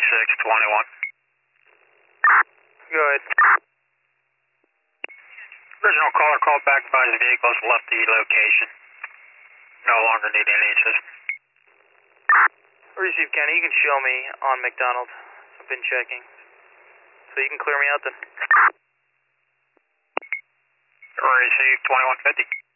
3621. Go ahead. Original caller called back by his vehicles left the location. No longer need any assistance. Receive, Kenny. You can show me on McDonald. I've been checking. So you can clear me out then. Receive 2150.